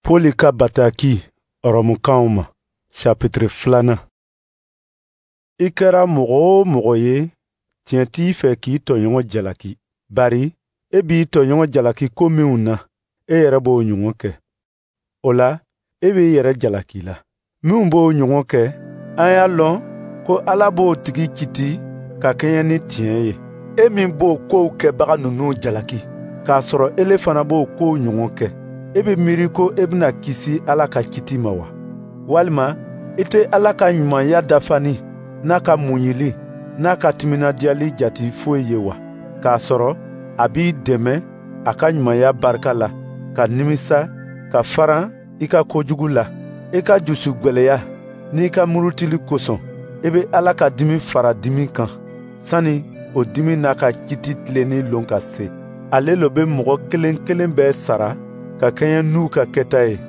Poli ka bataki Oromukanw ma chapitre 2. I kɛra mɔgɔ o mɔgɔ ye tiɲɛ t'i fɛ k'i tɔɲɔgɔn jalaki. Bari e b'i tɔɲɔgɔn jalaki ko minw na, e yɛrɛ b'o ɲɔgɔn kɛ. O la, e b'i yɛrɛ jalaki la. Minw b'o ɲɔgɔn kɛ, an y'a lɔn ko Ala b'o tigi kiti ka kɛɲɛ ni tiɲɛ ye. E min b'o kow kɛbaga ninnu jalaki, k'a sɔrɔ ele fana b'o kow ɲɔgɔn kɛ, e bɛ miiri ko e bɛna kisi Ala ka kiti ma wa? Walima i tɛ Ala ka ɲumanya dafani n'a ka muɲili n'a ka timinadiyali jati foyi ye wa? K'a sɔrɔ a b'i dɛmɛ a ka ɲumanya barika la, ka nimisa, ka faran i ka kojugu la, i ka dusu gwɛlɛya n'i ka murutili kosɔn. I bɛ Ala ka dimi fara dimi kan, sani o dimi n'a ka kiti tilenni lon ka se. Ale lo bɛ mɔgɔ kelen kelen bɛɛ sara ka kɛɲɛ n'u ka kɛta ye.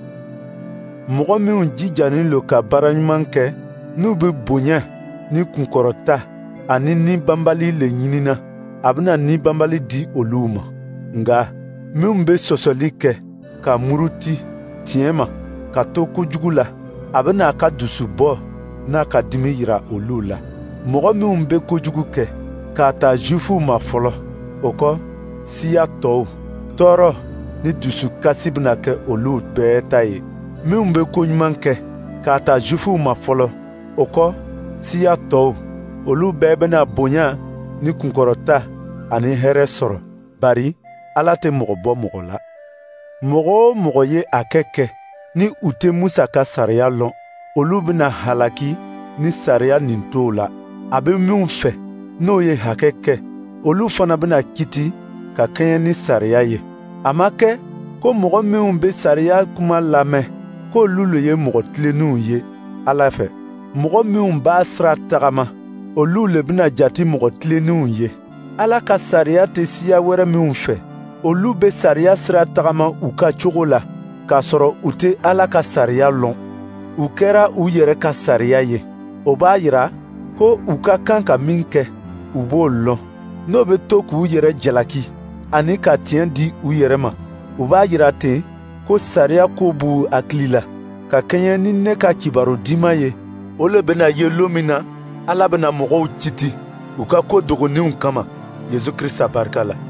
Mɔgɔ minw jijalen lo ka baaraɲuman kɛ, n'u bɛ bonya ni kunkɔrɔta ani nibanbali le ɲinina, a bɛna nibanbali di olu ma. Nga minw bɛ sɔsɔli kɛ, ka muruti tiɲɛ ma, ka to kojugu la, a bɛna a ka dusu bɔ n'a ka dimi yira olu la. Mɔgɔ minw bɛ kojugu kɛ, k'a ta Juifuw ma fɔlɔ, o kɔ siya tɔw, tɔɔrɔ ni dusukasi bɛna kɛ olu bɛɛ ta ye. Minw bɛ koɲuman kɛ, k'a ta Juifuw ma fɔlɔ, o kɔ siya tɔw, olu bɛɛ bɛna bonya ni kunkɔrɔta ani hɛrɛ sɔrɔ. Bari Ala tɛ mɔgɔ bɔ mɔgɔ la. Mɔgɔ o mɔgɔ ye a kɛ ni u tɛ Musa ka sariya lɔn, olu bɛna halaki ni sariya nin t'o la. A bɛ minw fɛ n'o ye hakɛ kɛ, olu fana bɛna kiti ka kɛɲɛ ni sariya ye. A ma kɛ ko mɔgɔ minw bɛ sariya kuma lamɛn k'olu le ye mɔgɔ tilennenw ye Ala fɛ. Mɔgɔ minw b'a sira tagama, olu le bɛna jati mɔgɔ tilennenw ye. Ala ka sariya tɛ siya wɛrɛ minw fɛ, olu bɛ sariya sira tagama u ka cogo la, k'a sɔrɔ u tɛ Ala ka sariya lɔn. U kɛra u yɛrɛ ka sariya ye. O b'a yira ko u ka kan ka min kɛ, u b'o lɔn. N'o bɛ to k'u yɛrɛ jalaki ani ka tiɲɛ di u yɛrɛ ma, u b'a yira ten ko sariya ko b'u hakili la, ka kɛɲɛ ni ne ka kibaru diman ye. O le bɛna ye lon min na Ala bɛna mɔgɔw citi u ka ko dogoninw kama, Yezu Kirista barika la.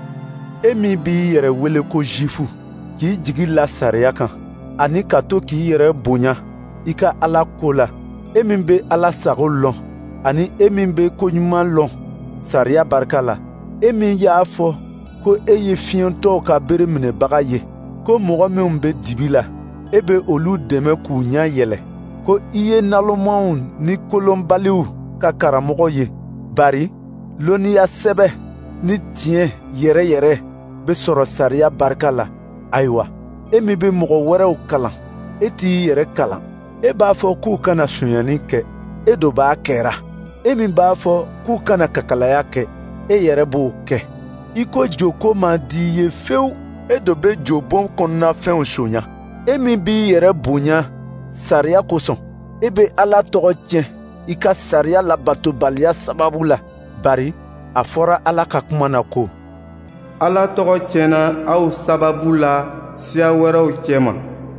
E min b'i yɛrɛ wele ko Juifu, k'i jigi la sariya kan, ani ka to k'i yɛrɛ bonya i ka Ala ko la, e min bɛ Ala sago lɔn, ani e min bɛ koɲuman lɔn sariya barika la, e min y'a fɔ ko e ye fiɲɛtɔw ka bere minɛbaga ye, ko mɔgɔ minw bɛ dibi la, e bɛ olu dɛmɛ k'u ɲɛ yɛlɛ, ko i ye nalonmanw ni kolonbaliw ka karamɔgɔ ye. Bari lɔnniya sɛbɛ ni tiɲɛ yɛrɛ yɛrɛ bɛ sɔrɔ sariya barika la. Ayiwa, e min bɛ mɔgɔ wɛrɛw kalan, e t'i yɛrɛ kalan. E b'a fɔ k'u kana sonyani kɛ, e do b'a kɛra. E min b'a fɔ k'u kana kakalaya kɛ, e yɛrɛ b'o kɛ. I ko joko man di ye fewu, e do bɛ jobon kɔnɔna fɛnw sonya. E min b'i yɛrɛ bonya sariya kosɔn, e bɛ Ala tɔgɔ tiɲɛ i ka sariya labatobaliya sababu la. Bari a fɔra Ala ka kuma na ko Ala tɔgɔ tiɲɛna aw sababu la siya wɛrɛw cɛma.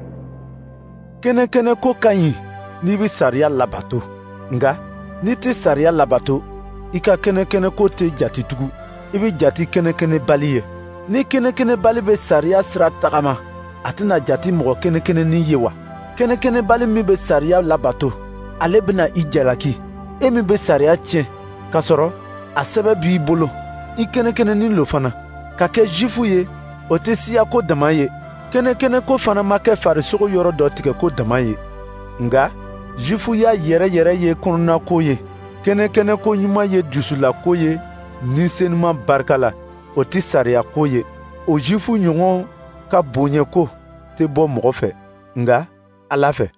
Kɛnɛkɛnɛ ko ka ɲi n'i bɛ sariya labato, nga n'i tɛ sariya labato, i ka kɛnɛkɛnɛ ko tɛ jati tugun, i bɛ jati kɛnɛkɛnɛbali ye. Ni kɛnɛkɛnɛbali bɛ sariya sira tagama, a tɛna jati mɔgɔ kɛnɛkɛnɛnin ye wa? Kɛnɛkɛnɛbali min bɛ sariya labato, ale bɛna i jalaki. E min bɛ sariya tiɲɛ, k'a sɔrɔ a sɛbɛ b'i bolo, i kɛnɛkɛnɛnin lo fana. Ka kɛ Juifu ye, o tɛ siya ko dama ye. Kɛnɛkɛnɛ ko fana ma kɛ farisogo yɔrɔ dɔ tigɛ ko dama ye. Nga Juifuya yɛrɛ yɛrɛ ye kɔnɔna ko ye. Kɛnɛkɛnɛ ko ɲuman ye dusula ko ye ni senuman barika la, o tɛ sariya ko ye. O Juifu ɲɔgɔn ka bonya ko tɛ bɔ mɔgɔ fɛ, nga Ala fɛ.